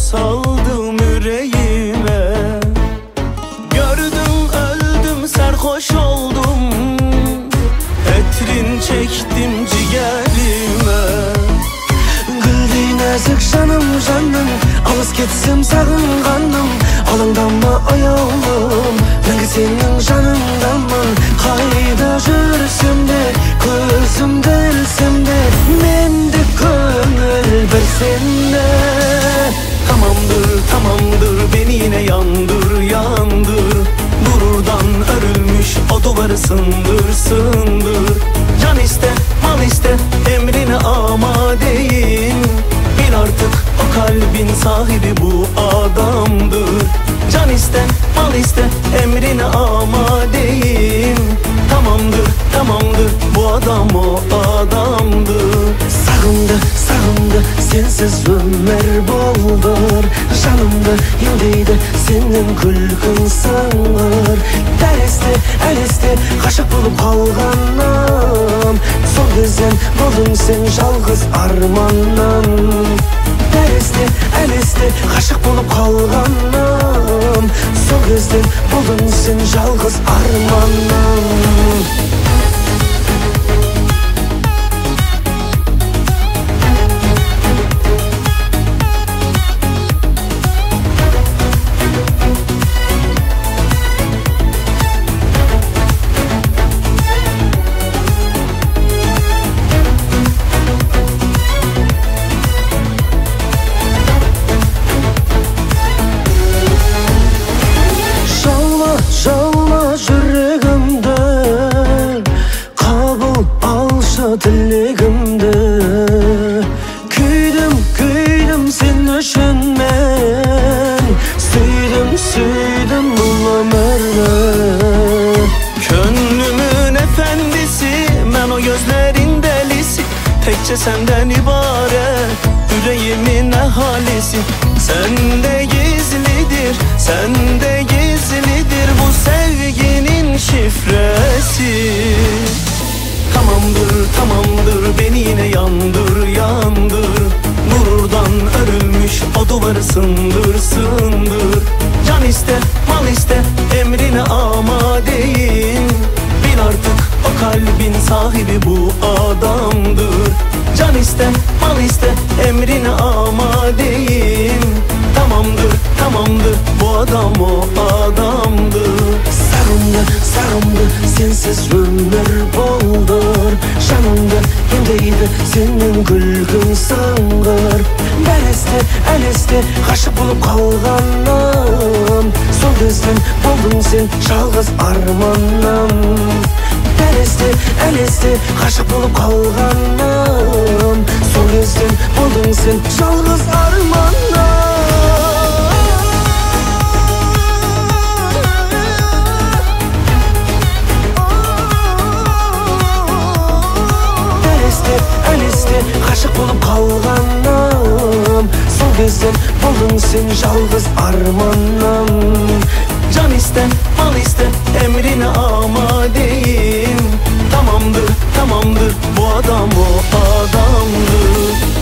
saldım yüreğime. Gördüm öldüm sarhoş oldum, etrin çektim ciğerime. Güldüğün nazik canım canım, alız ketsem sağınganım. Alındanma ayağım, ben senin canındanman. Hayda жүрсем de, gözümde elsem de, mende köngül versem de. Tamamdır tamamdır, beni yine yandır yandır. Gururdan örülmüş o duvarı sındır sındır. Can iste mal iste, emrine amadeyim. Bil artık o kalbin sahibi bu adamdır. Can iste mal iste, emrine amadeyim. Tamamdır tamamdır, bu adam o adamdır. Sağımda sağımda sensiz ömür boldur. Canımda indeydi senin külkün sığır. Eleste kaşık bulup kalganım. Son gözden buldun sen жалғыз armanım. Eleste kaşık bulup kalganım. Son gözden buldun sen жалғыз armanım. Çalma yüreğimde, kabul alsa dileğimde. Küydüm sen üçün ben, süydüm bu ömürde. Gönlümün efendisi, ben o gözlerin delisi. Tekçe senden ibaret, yüreğimin ahalisi. Sende gizlidir, sende gizlidir bu sevginin şifresi. Tamamdır tamamdır, beni yine yandır yandır. Gururdan örülmüş o duvarı sındır sındır. Can iste mal iste, emrine amadeyim. Bil artık o kalbin sahibi bu adamdır. Can iste mal iste, emrine amadeyim. Tamamdır tamamdır, bu adam o adamdır. Sağımda sensiz ömür boldur. Canımda indeydi senin külkün sığır. Eleste kaşık bulup kalganım. Son gözden buldun sen жалғыз armanım. Eleste kaşık bulup kalganım. Son gözden buldun sen жалғыз armanım. Eleste kaşık bulup kalganım. Son gözden buldun sen жалғыз armanım. Can iste mal iste, emrine amadeyim. Tamamdır tamamdır, bu adam o adamdır.